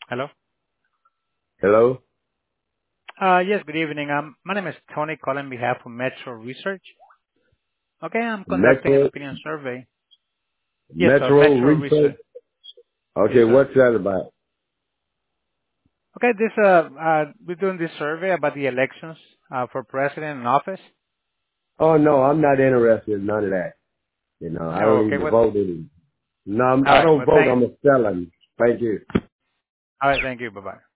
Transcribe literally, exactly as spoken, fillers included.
Hello. Hello? Uh, yes, good evening. Um, my name is Tony, calling on behalf of Metro Research. Okay, I'm conducting an Metro, opinion survey. Yes, sir, Metro Metro Research? Research. Yes, Okay, sir. what's that about? Okay, this uh, uh, we're doing this survey about the elections uh, for president in office. Oh no, I'm not interested in none of that. You know, I Oh, don't okay. even What? vote in. No, I'm- All I right. don't Well, vote, thank. I'm a felon. Thank you. All right. Thank you. Bye bye.